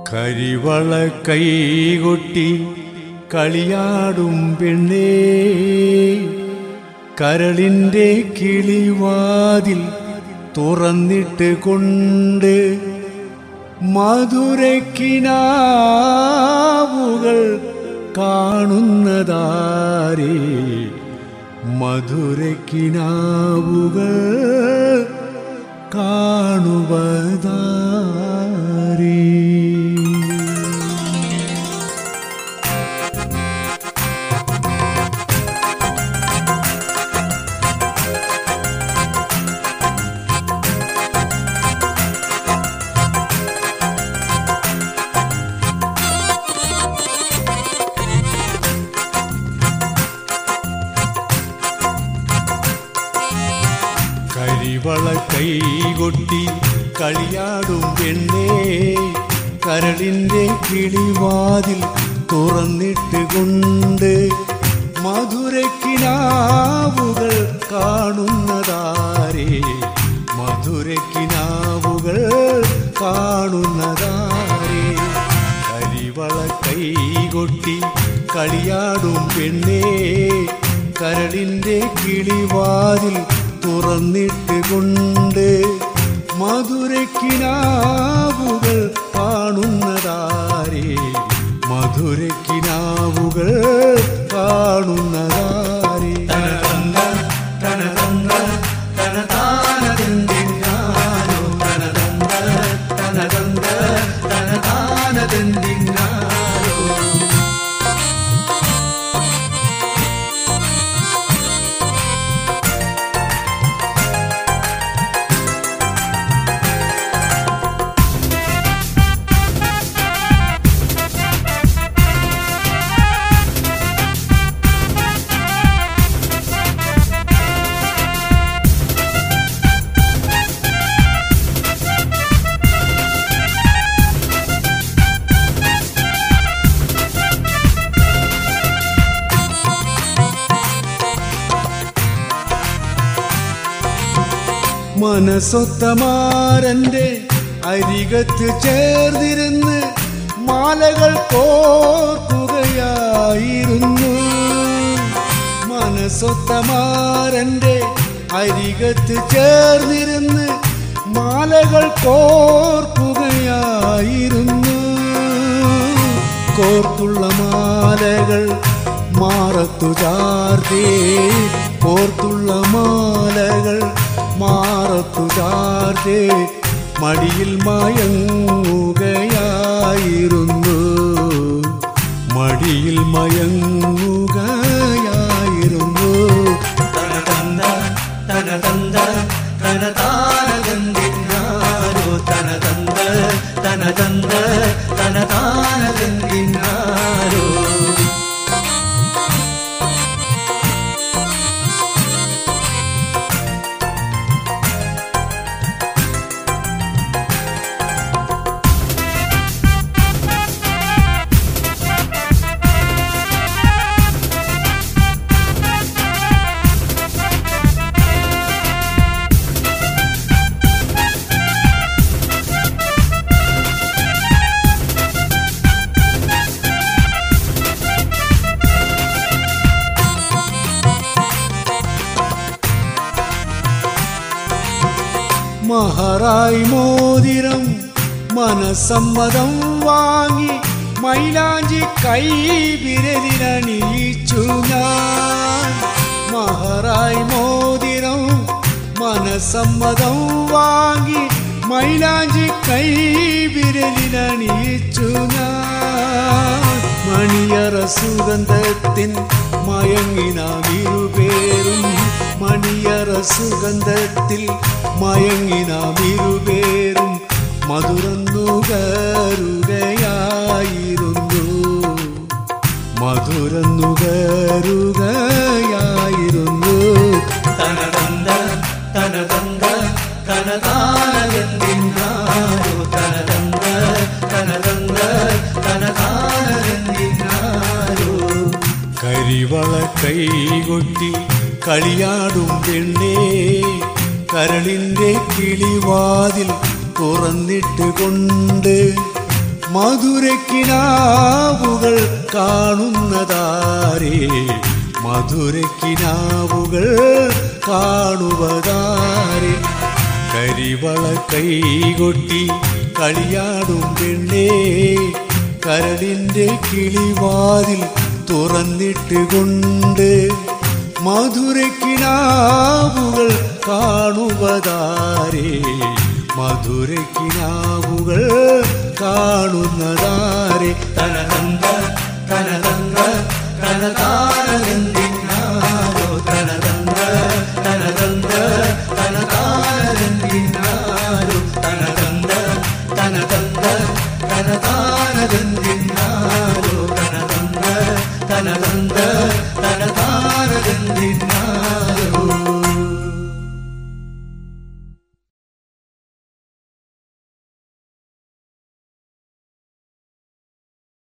കരിവള കൈകൊട്ടി കളിയാടും പെണ്ണേ, കരളിൻ്റെ കിളിവാതിൽ തുറന്നിട്ട് കൊണ്ട് മധുരക്കിനാവുകൾ കാണുന്നതാരേ, മധുരക്കിനാവുകൾ കാണുവതാരേ. കരിവള കൈകൊട്ടി കളിയാടും പെണ്ണേ, കരളിൻ്റെ കിളിവാതിൽ തുറന്നിട്ട് കൊണ്ട് മധുരക്കിനാവുകൾ കാണുന്നതാരേ, മധുരക്കിനാവുകൾ കാണുന്നതാരേ. കരിവള കൈകൊട്ടി കളിയാടും പെണ്ണേ, കരളിൻ്റെ കിളിവാതിൽ തുറന്നിട്ട് കൊണ്ട് മധുരക്കിനാവുകൾ കാണുന്നതാരേ, മധുരക്കിനാവുകൾ കാണുന്നതാരേ. മനസ്സൊത്തമാരൻ്റെ അരികത്ത് ചേർന്നിരുന്ന് മാലകൾ കോർക്കുകയായിരുന്നു. മനസ്സൊത്തമാരൻ്റെ അരികത്ത് ചേർന്നിരുന്ന് മാലകൾ കോർക്കുകയായിരുന്നു. കോർത്തുള്ള മാലകൾ മാറത്തു ചാർത്തേ, കോർത്തുള്ള മാലകൾ മാറത്തു ചാർത്തേ, മടിയിൽ മയങ്ങുകയായിരുന്നു, മടിയിൽ മയങ്ങുകയായിരുന്നു. മഹറായി മോതിരം മനസമ്മതം വാങ്ങി മൈലാഞ്ചി കൈ വിരലിലണിയിച്ചു ഞാൻ. മഹറായി മോതിരം മനസമ്മതം വാങ്ങി മൈലാഞ്ചി കൈ വിരലിലണിയിച്ചു ഞാൻ. മണിയറ സുഗന്ധത്തിൻ മയങ്ങിനാമിരുപേരും, മണിയറ സുഗന്ധത്തിൽ മയങ്ങിനാമിരുപേരും മധുരന്നുകരുകയായിരുന്നു, മധുരന്നുകരുകയായിരുന്നു. തനതന്ത തനതന്ത തനതാനന്ദിനാരോ, തനതന്ത തനതന്ത തനതാനന്ദിനാരോ. കരിവള കൈകൊട്ടി കളിയാടും പെണ്ണേ, കരളിൻ്റെ കിളിവാതിൽ തുറന്നിട്ട് കൊണ്ട് മധുരക്കിനാവുകൾ കാണുന്നതാരേ മധുരക്കിനാവുകൾ കാണുവതാരേ കരിവള കൈകൊട്ടി കളിയാടും പെണ്ണേ കരളിന്റെ കിളിവാതിൽ തുറന്നിട്ടുകൊണ്ട് മധുരക്കിനാവുകൾ കാണുവതാരേ മധുരക്കിനാവുകൾ കാണുന്നതാരേ തനതന്ത തനതന്ത തനതാനന്ദിനാരോ തനതന്ത തനതന്ത തനതാനന്ദിനാരോ തനതന്ത തനതന്ത തനതാനന്ദിനാരോ തനതന്ത തനതന്ത